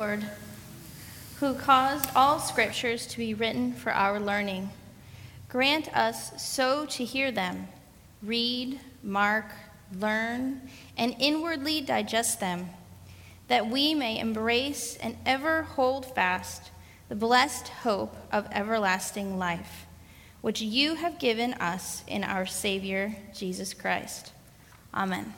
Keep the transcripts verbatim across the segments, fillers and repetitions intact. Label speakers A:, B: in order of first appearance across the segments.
A: Lord, who caused all scriptures to be written for our learning, grant us so to hear them, read, mark, learn, and inwardly digest them, that we may embrace and ever hold fast the blessed hope of everlasting life, which you have given us in our Savior, Jesus Christ. Amen.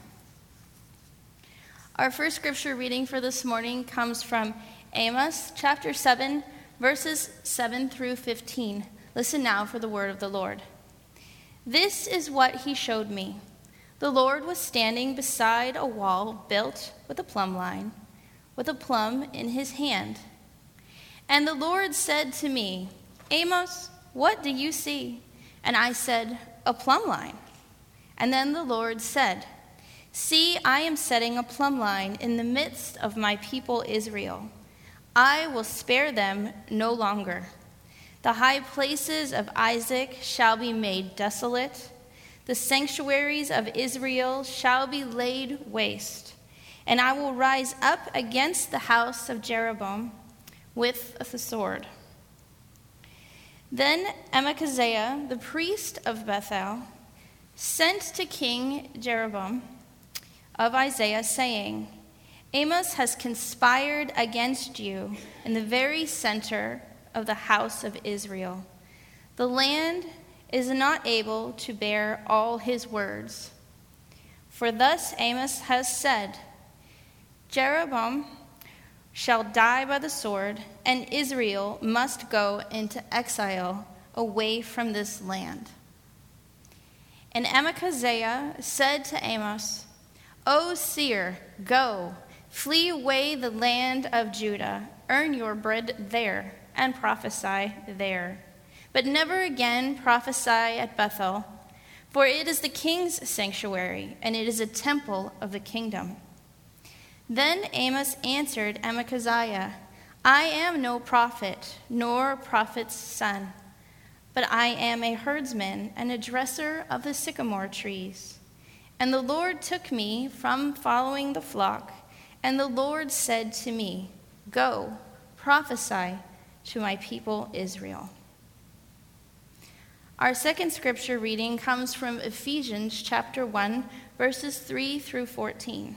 A: Our first scripture reading for this morning comes from Amos chapter seven, verses seven through fifteen. Listen now for the word of the Lord. This is what he showed me. The Lord was standing beside a wall built with a plumb line, with a plumb in his hand. And the Lord said to me, Amos, what do you see? And I said, a plumb line. And then the Lord said, see, I am setting a plumb line in the midst of my people Israel. I will spare them no longer. The high places of Isaac shall be made desolate. The sanctuaries of Israel shall be laid waste. And I will rise up against the house of Jeroboam with the sword. Then Amaziah, the priest of Bethel, sent to King Jeroboam of Isaiah, saying, Amos has conspired against you in the very center of the house of Israel. The land is not able to bear all his words. For thus Amos has said, Jeroboam shall die by the sword, and Israel must go into exile away from this land. And Amaziah said to Amos, O seer, go, flee away the land of Judah, earn your bread there, and prophesy there. But never again prophesy at Bethel, for it is the king's sanctuary, and it is a temple of the kingdom. Then Amos answered Amaziah, I am no prophet, nor a prophet's son, but I am a herdsman and a dresser of the sycamore trees. And the Lord took me from following the flock, and the Lord said to me, go, prophesy to my people Israel. Our second scripture reading comes from Ephesians chapter one, verses three through fourteen.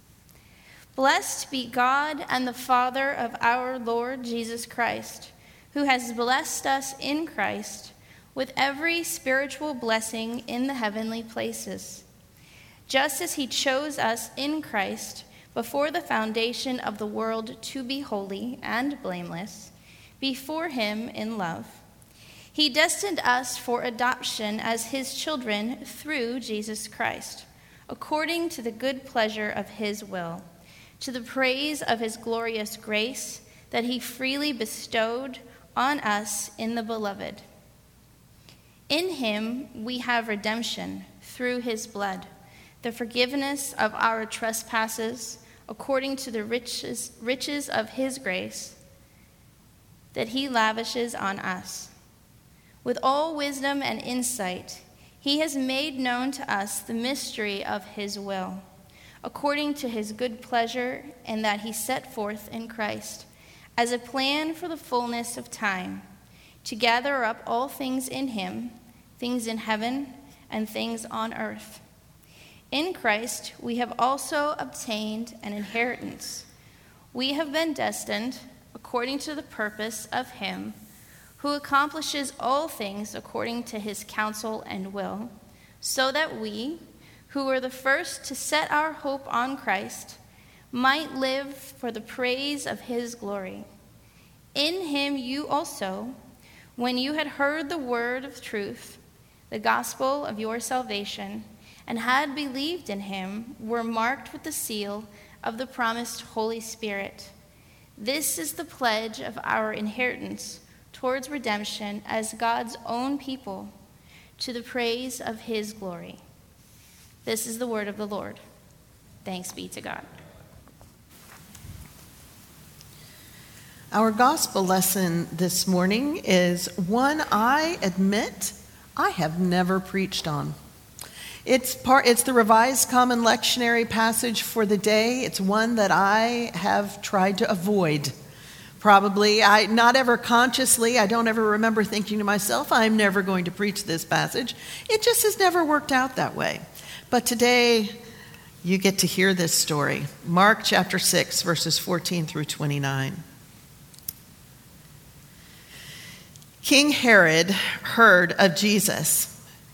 A: Blessed be God and the Father of our Lord Jesus Christ, who has blessed us in Christ with every spiritual blessing in the heavenly places, just as he chose us in Christ before the foundation of the world to be holy and blameless before him in love. He destined us for adoption as his children through Jesus Christ, according to the good pleasure of his will, to the praise of his glorious grace that he freely bestowed on us in the Beloved. In him we have redemption through his blood, the forgiveness of our trespasses, according to the riches, riches of his grace that he lavishes on us. With all wisdom and insight, he has made known to us the mystery of his will, according to his good pleasure, and that he set forth in Christ as a plan for the fullness of time, to gather up all things in him, things in heaven and things on earth. In Christ we have also obtained an inheritance. We have been destined, according to the purpose of him who accomplishes all things according to his counsel and will, so that we, who were the first to set our hope on Christ, might live for the praise of his glory. In him you also, when you had heard the word of truth, the gospel of your salvation, and had believed in him, were marked with the seal of the promised Holy Spirit. This is the pledge of our inheritance towards redemption as God's own people, to the praise of his glory. This is the word of the Lord. Thanks be to God.
B: Our gospel lesson this morning is one I admit I have never preached on. It's part. It's the Revised Common Lectionary passage for the day. It's one that I have tried to avoid. Probably, I not ever consciously, I don't ever remember thinking to myself, I'm never going to preach this passage. It just has never worked out that way. But today, you get to hear this story. Mark chapter six, verses fourteen through twenty-nine. King Herod heard of Jesus,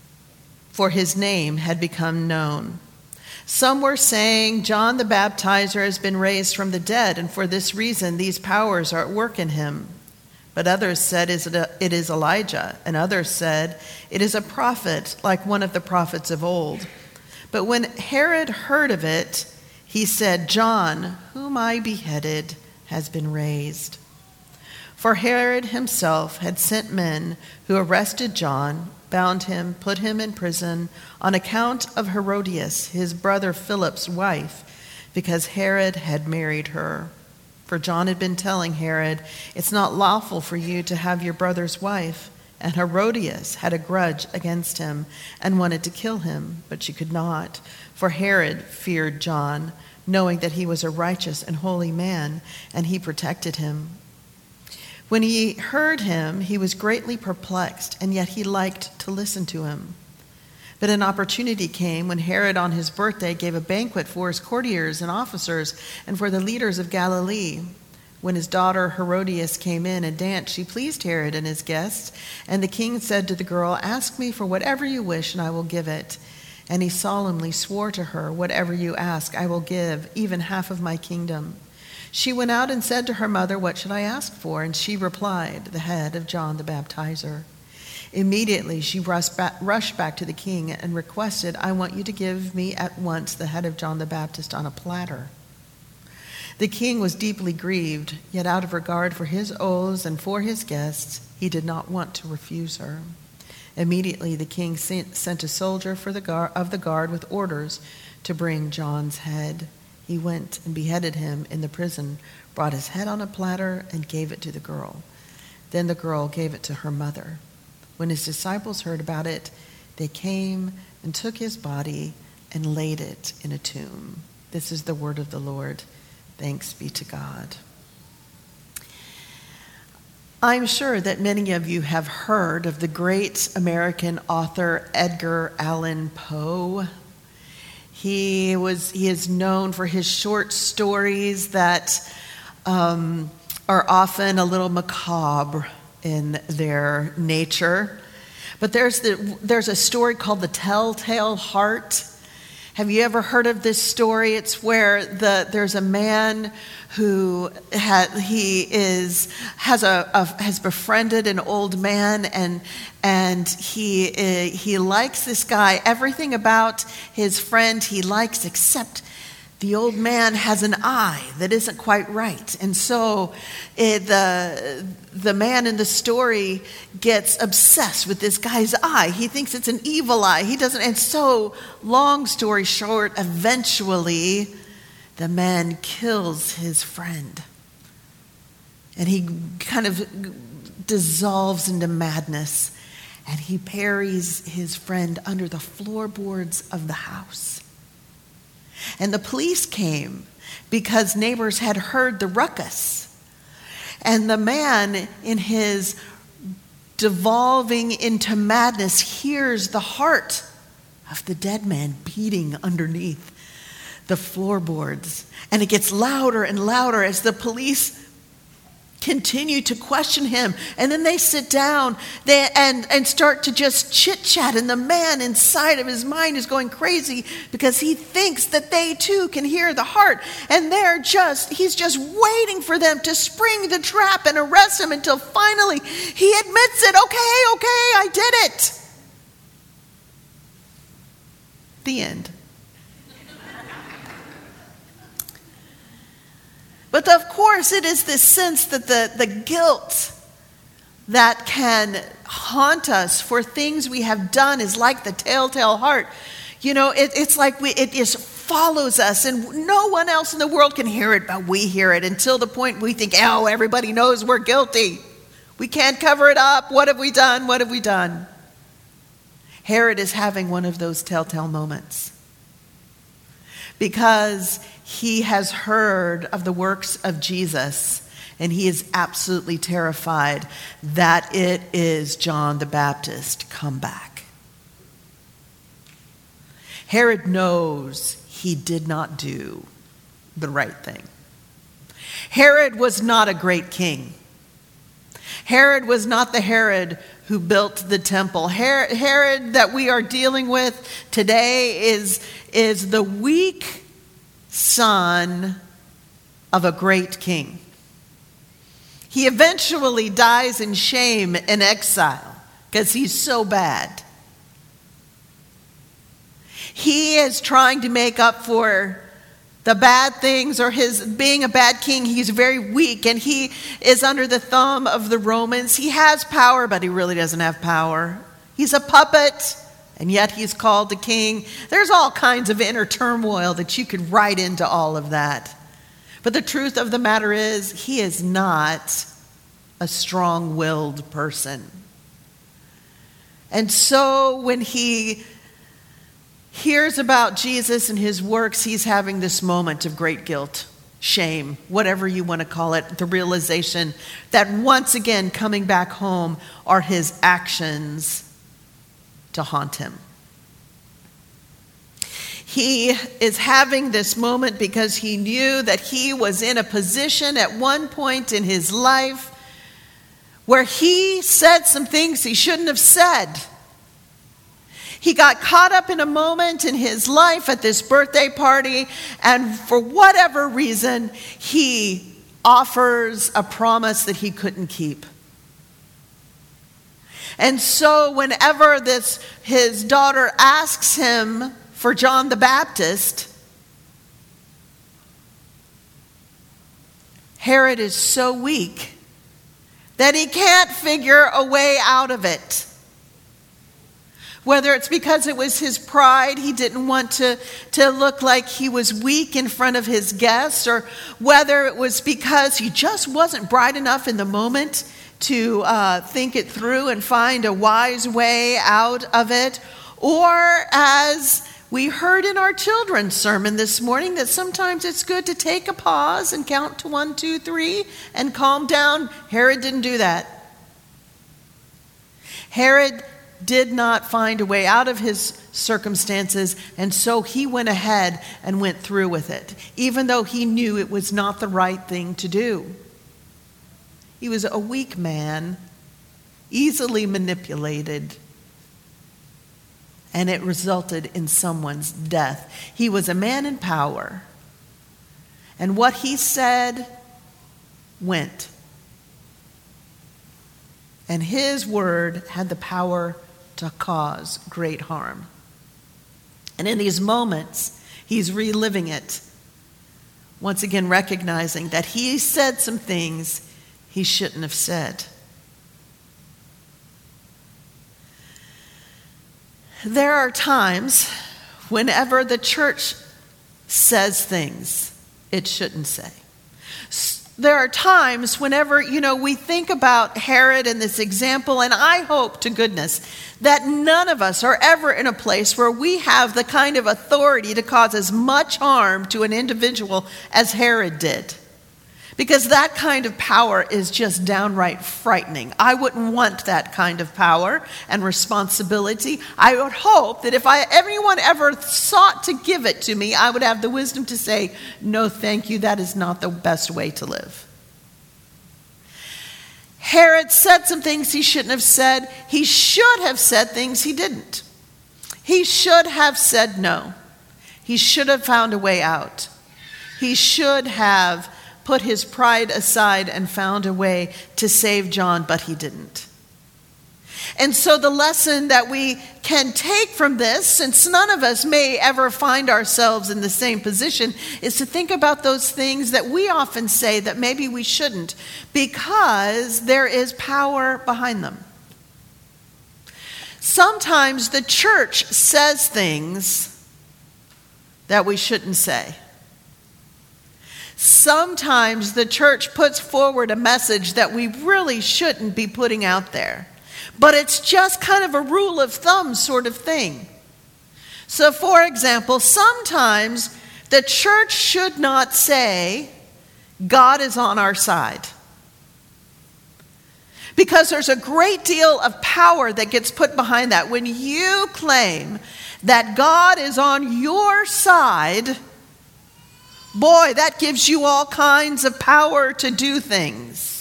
B: for his name had become known. Some were saying, John the Baptizer has been raised from the dead, and for this reason these powers are at work in him. But others said, it is Elijah, and others said, it is a prophet, like one of the prophets of old. But when Herod heard of it, he said, John, whom I beheaded, has been raised. For Herod himself had sent men who arrested John, bound him, put him in prison on account of Herodias, his brother Philip's wife, because Herod had married her. For John had been telling Herod, it's not lawful for you to have your brother's wife. And Herodias had a grudge against him and wanted to kill him, but she could not. For Herod feared John, knowing that he was a righteous and holy man, and he protected him. When he heard him, he was greatly perplexed, and yet he liked to listen to him. But an opportunity came when Herod on his birthday gave a banquet for his courtiers and officers and for the leaders of Galilee. When his daughter Herodias came in and danced, she pleased Herod and his guests, and the king said to the girl, ask me for whatever you wish, and I will give it. And he solemnly swore to her, whatever you ask, I will give, even half of my kingdom. She went out and said to her mother, what should I ask for? And she replied, the head of John the Baptizer. Immediately she rushed back, rushed back to the king and requested, I want you to give me at once the head of John the Baptist on a platter. The king was deeply grieved, yet out of regard for his oaths and for his guests, he did not want to refuse her. Immediately the king sent a soldier for the guard, of the guard with orders to bring John's head. He went and beheaded him in the prison, brought his head on a platter, and gave it to the girl. Then the girl gave it to her mother. When his disciples heard about it, they came and took his body and laid it in a tomb. This is the word of the Lord. Thanks be to God. I'm sure that many of you have heard of the great American author Edgar Allan Poe. He was he is known for his short stories that um, are often a little macabre in their nature. But there's the there's a story called The Telltale Heart. Have you ever heard of this story? It's where the there's a man who ha, he is has a, a has befriended an old man, and and he uh, he likes this guy. Everything about his friend he likes, except the old man has an eye that isn't quite right. And so it, the, the man in the story gets obsessed with this guy's eye. He thinks it's an evil eye. He doesn't. And so, long story short, eventually the man kills his friend. And he kind of dissolves into madness. And he buries his friend under the floorboards of the house. And the police came because neighbors had heard the ruckus. And the man, in his devolving into madness, hears the heart of the dead man beating underneath the floorboards. And it gets louder and louder as the police continue to question him. And then they sit down they, and, and start to just chit-chat. And the man inside of his mind is going crazy because he thinks that they too can hear the heart. And they're just, he's just waiting for them to spring the trap and arrest him until finally he admits it. Okay, okay, I did it. The end. But of course, it is this sense that the, the guilt that can haunt us for things we have done is like the telltale heart. You know, it, it's like we, it just follows us, and no one else in the world can hear it, but we hear it until the point we think, oh, everybody knows we're guilty. We can't cover it up. What have we done? What have we done? Herod is having one of those telltale moments because he has heard of the works of Jesus, and he is absolutely terrified that it is John the Baptist come back. Herod knows he did not do the right thing. Herod was not a great king. Herod was not the Herod who built the temple. Herod, Herod that we are dealing with today is, is the weak son of a great king. He eventually dies in shame in exile because he's so bad. He is trying to make up for the bad things or his being a bad king. He's very weak and he is under the thumb of the Romans. He has power, but he really doesn't have power. He's a puppet, and yet he's called the king. There's all kinds of inner turmoil that you could write into all of that. But the truth of the matter is, he is not a strong-willed person. And so when he hears about Jesus and his works, he's having this moment of great guilt, shame, whatever you want to call it, the realization that once again coming back home are his actions to haunt him. He is having this moment because he knew that he was in a position at one point in his life where he said some things he shouldn't have said. He got caught up in a moment in his life at this birthday party, and for whatever reason, he offers a promise that he couldn't keep. And so whenever this his daughter asks him for John the Baptist, Herod is so weak that he can't figure a way out of it. Whether it's because it was his pride, he didn't want to, to look like he was weak in front of his guests, or whether it was because he just wasn't bright enough in the moment to uh, think it through and find a wise way out of it, or as we heard in our children's sermon this morning, that sometimes it's good to take a pause and count to one, two, three, and calm down. Herod didn't do that. Herod did not find a way out of his circumstances, and so he went ahead and went through with it, even though he knew it was not the right thing to do. He was a weak man, easily manipulated, and it resulted in someone's death. He was a man in power, and what he said went. And his word had the power to cause great harm. And in these moments, he's reliving it, once again recognizing that he said some things he shouldn't have said. There are times whenever the church says things it shouldn't say. There are times whenever, you know, we think about Herod and this example, and I hope to goodness that none of us are ever in a place where we have the kind of authority to cause as much harm to an individual as Herod did. Because that kind of power is just downright frightening. I wouldn't want that kind of power and responsibility. I would hope that if I, anyone ever sought to give it to me, I would have the wisdom to say, no, thank you, that is not the best way to live. Herod said some things he shouldn't have said. He should have said things he didn't. He should have said no. He should have found a way out. He should have put his pride aside and found a way to save John, but he didn't. And so the lesson that we can take from this, since none of us may ever find ourselves in the same position, is to think about those things that we often say that maybe we shouldn't, because there is power behind them. Sometimes the church says things that we shouldn't say. Sometimes the church puts forward a message that we really shouldn't be putting out there. but it's just kind of a rule of thumb sort of thing. So, for example, sometimes the church should not say, God is on our side. Because there's a great deal of power that gets put behind that. When you claim that God is on your side, boy, that gives you all kinds of power to do things.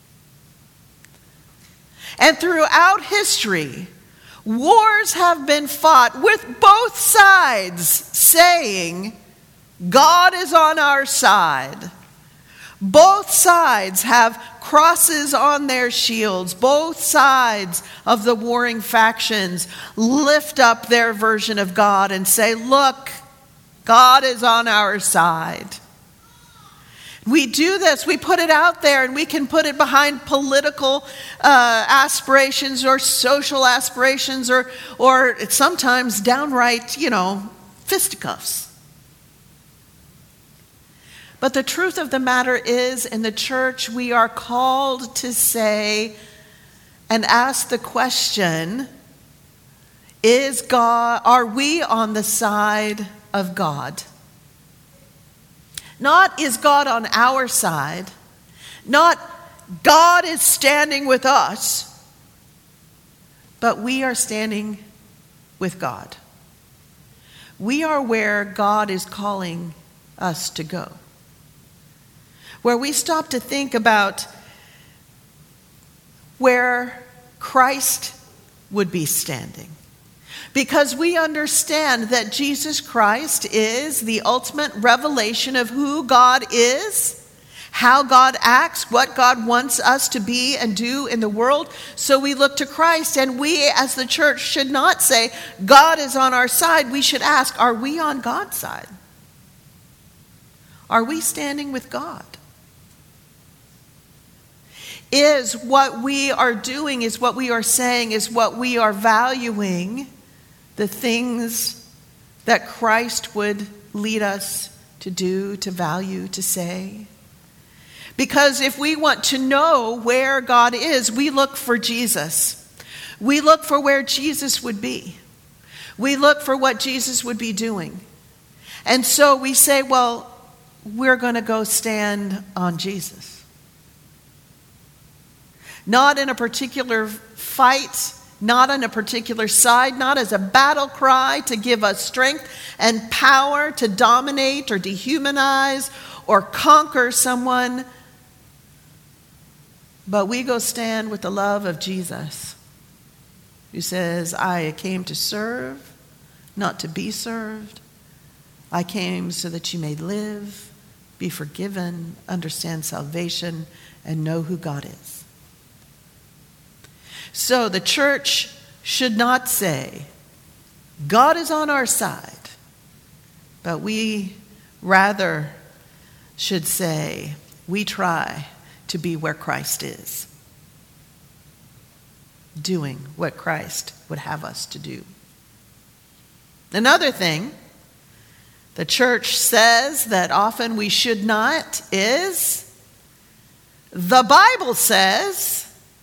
B: And throughout history, wars have been fought with both sides saying, God is on our side. Both sides have crosses on their shields. Both sides of the warring factions lift up their version of God and say, look, God is on our side. We do this, we put it out there, and we can put it behind political uh, aspirations or social aspirations or, or sometimes downright, you know, fisticuffs. But the truth of the matter is, in the church, we are called to say and ask the question, is God, are we on the side of God? Not is God on our side, not God is standing with us, but we are standing with God. We are where God is calling us to go. Where we stop to think about where Christ would be standing. Because we understand that Jesus Christ is the ultimate revelation of who God is, how God acts, what God wants us to be and do in the world. So we look to Christ, and we as the church should not say, God is on our side. We should ask, are we on God's side? Are we standing with God? Is what we are doing, is what we are saying, is what we are valuing the things that Christ would lead us to do, to value, to say? Because if we want to know where God is, we look for Jesus. We look for where Jesus would be. We look for what Jesus would be doing. And so we say, well, we're going to go stand on Jesus. Not in a particular fight, not on a particular side, not as a battle cry to give us strength and power to dominate or dehumanize or conquer someone. But we go stand with the love of Jesus, who says, I came to serve, not to be served. I came so that you may live, be forgiven, understand salvation, and know who God is. So the church should not say, God is on our side, but we rather should say, we try to be where Christ is, doing what Christ would have us to do. Another thing the church says that often we should not is, the Bible says.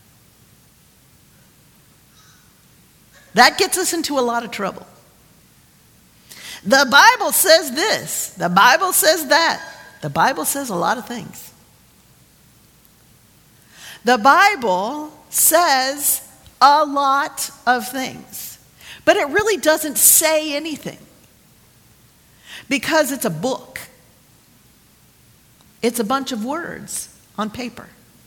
B: That gets us into a lot of trouble. The Bible says this. The Bible says that. The Bible says a lot of things. The Bible says a lot of things. But it really doesn't say anything. Because it's a book. It's a bunch of words on paper.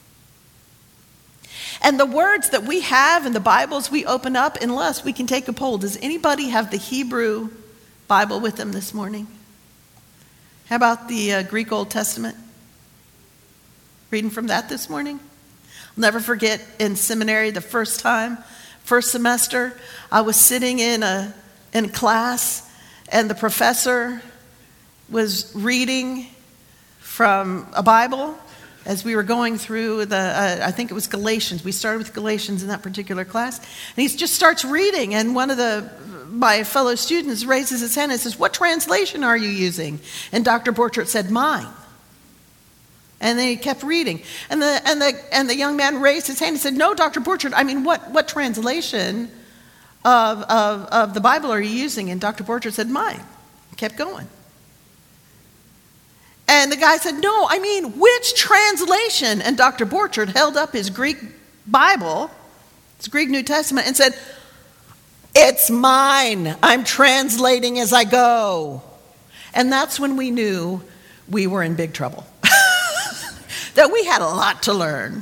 B: And the words that we have in the Bibles we open up, unless we can take a poll. Does anybody have the Hebrew Bible with them this morning? How about the uh, Greek Old Testament? Reading from that this morning? I'll never forget in seminary the first time, first semester, I was sitting in a in class and the professor was reading from a Bible as we were going through the, uh, I think it was Galatians. We started with Galatians in that particular class. And he just starts reading, and one of the my fellow students raises his hand and says, what translation are you using? And Doctor Borchert said, mine. And then he kept reading. And the and the and the young man raised his hand and said, "No, Doctor Borchard, I mean, what, what translation of, of, of the Bible are you using?" And Doctor Borchard said, "Mine." He kept going. And the guy said, "No, I mean, which translation?" And Doctor Borchard held up his Greek Bible, his Greek New Testament, and said, "It's mine. I'm translating as I go." And that's when we knew we were in big trouble. That we had a lot to learn.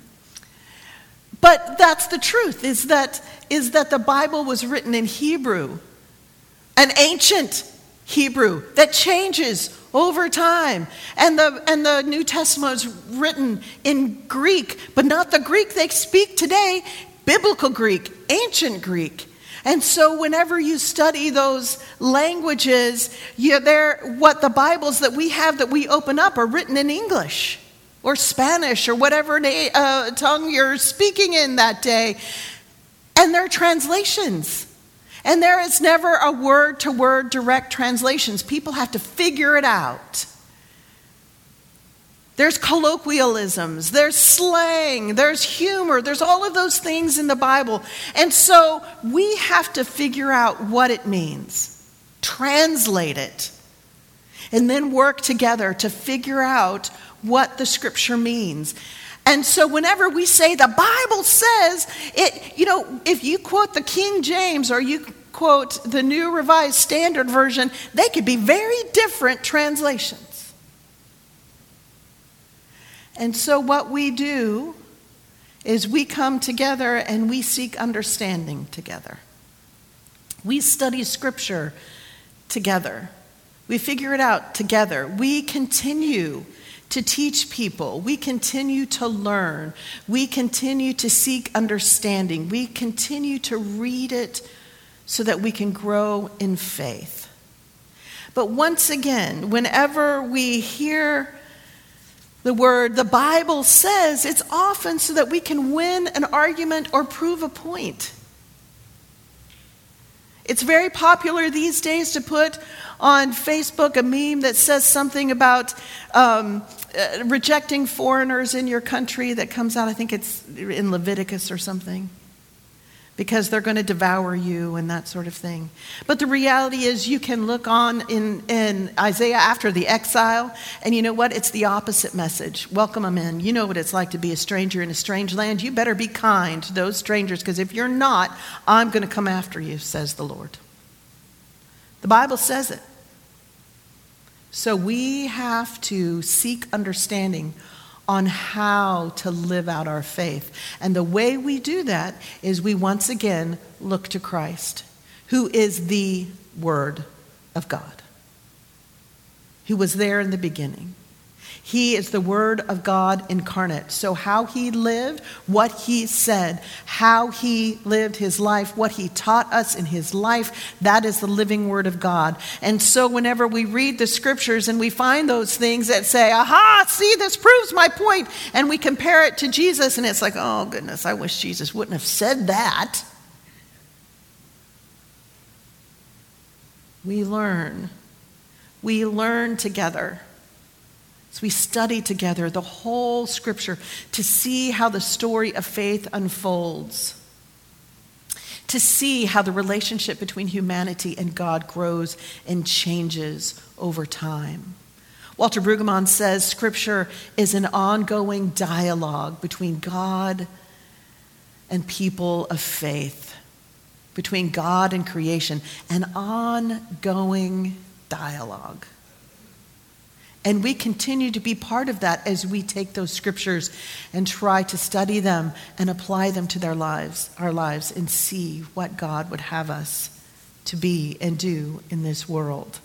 B: But that's the truth, is that, is that the Bible was written in Hebrew, an ancient Hebrew that changes over time. And the, and the New Testament was written in Greek, but not the Greek they speak today, biblical Greek, ancient Greek. And so whenever you study those languages, you're there, what the Bibles that we have that we open up are written in English or Spanish or whatever uh, tongue you're speaking in that day. And they're translations. And there is never a word-to-word direct translations. People have to figure it out. There's colloquialisms, there's slang, there's humor, there's all of those things in the Bible. And so we have to figure out what it means, translate it, and then work together to figure out what the scripture means. And so whenever we say the Bible says it, you know, if you quote the King James or you quote the New Revised Standard Version, they could be very different translations. And so what we do is we come together and we seek understanding together. We study scripture together. We figure it out together. We continue to teach people. We continue to learn. We continue to seek understanding. We continue to read it so that we can grow in faith. But once again, whenever we hear the word, the Bible says, it's often so that we can win an argument or prove a point. It's very popular these days to put on Facebook a meme that says something about um, uh, rejecting foreigners in your country that comes out, I think it's in Leviticus or something, because they're going to devour you and that sort of thing. But the reality is you can look on in, in Isaiah after the exile, and you know what? It's the opposite message. Welcome them in. You know what it's like to be a stranger in a strange land. You better be kind to those strangers, because if you're not, I'm going to come after you, says the Lord. The Bible says it. So we have to seek understanding on how to live out our faith. And the way we do that is we once again look to Christ, who is the Word of God, who was there in the beginning. He is the Word of God incarnate. So how he lived, what he said, how he lived his life, what he taught us in his life, that is the living Word of God. And so whenever we read the scriptures and we find those things that say, aha, see, this proves my point, and we compare it to Jesus, and it's like, oh goodness, I wish Jesus wouldn't have said that. We learn. We learn together. So we study together the whole scripture to see how the story of faith unfolds, to see how the relationship between humanity and God grows and changes over time. Walter Brueggemann says scripture is an ongoing dialogue between God and people of faith, between God and creation, an ongoing dialogue. And we continue to be part of that as we take those scriptures and try to study them and apply them to their lives, our lives, and see what God would have us to be and do in this world.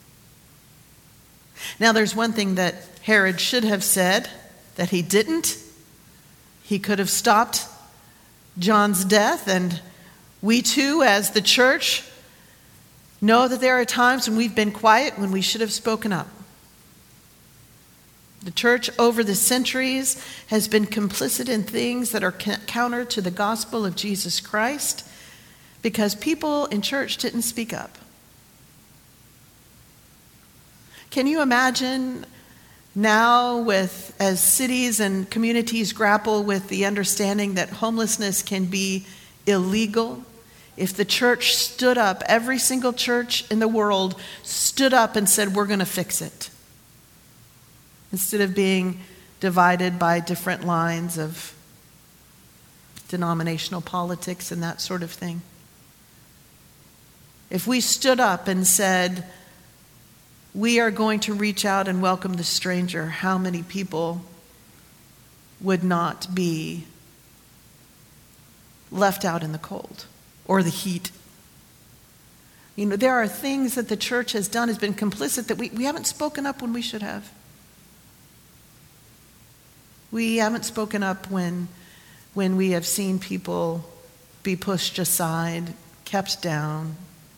B: Now, there's one thing that Herod should have said that he didn't. He could have stopped John's death, and we too, as the church, know that there are times when we've been quiet when we should have spoken up. The church over the centuries has been complicit in things that are counter to the gospel of Jesus Christ because people in church didn't speak up. Can you imagine Now, with as cities and communities grapple with the understanding that homelessness can be illegal, if the church stood up, every single church in the world stood up and said, we're going to fix it, instead of being divided by different lines of denominational politics and that sort of thing. If we stood up and said, we are going to reach out and welcome the stranger, how many people would not be left out in the cold or the heat? You know, there are things that the church has done, has been complicit, that we, we haven't spoken up when we should have. We haven't spoken up when, when we have seen people be pushed aside, kept down,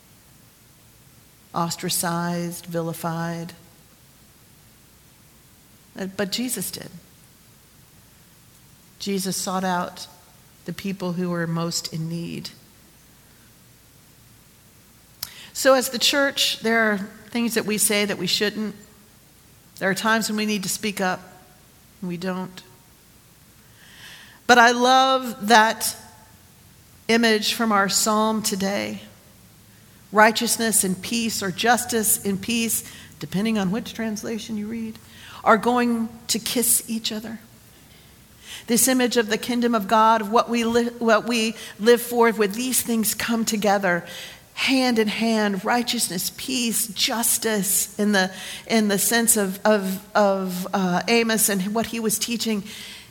B: ostracized, vilified. But Jesus did. Jesus sought out the people who were most in need. So as the church, there are things that we say that we shouldn't. There are times when we need to speak up, and we don't. But I love that image from our psalm today. Righteousness and peace, or justice and peace, depending on which translation you read, are going to kiss each other. This image of the kingdom of God, of what we, li- what we live for, where these things come together, hand in hand, righteousness, peace, justice, in the, in the sense of, of, of uh, Amos and what he was teaching.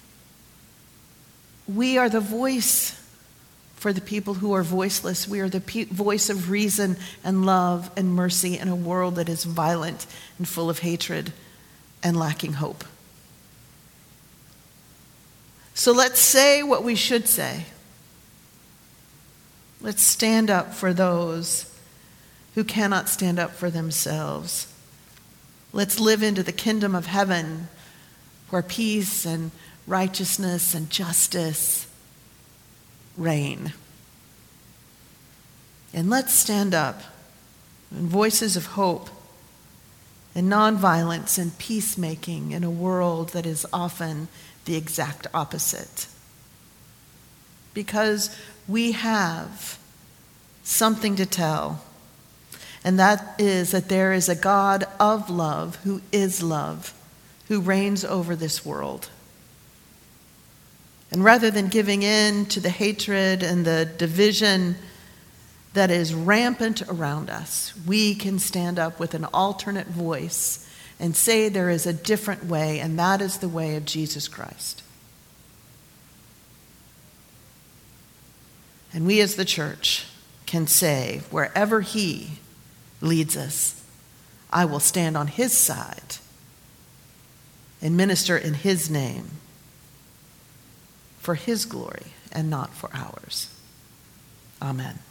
B: We are the voice for the people who are voiceless. We are the pe- voice of reason and love and mercy in a world that is violent and full of hatred and lacking hope. So let's say what we should say. Let's stand up for those who cannot stand up for themselves. Let's live into the kingdom of heaven, where peace and righteousness and justice reign. And let's stand up in voices of hope and nonviolence and peacemaking in a world that is often the exact opposite. Because we have something to tell, and that is that there is a God of love who is love, who reigns over this world. And rather than giving in to the hatred and the division that is rampant around us, we can stand up with an alternate voice and say there is a different way, and that is the way of Jesus Christ. And we as the church can say, wherever he leads us, I will stand on his side and minister in his name, for his glory and not for ours. Amen.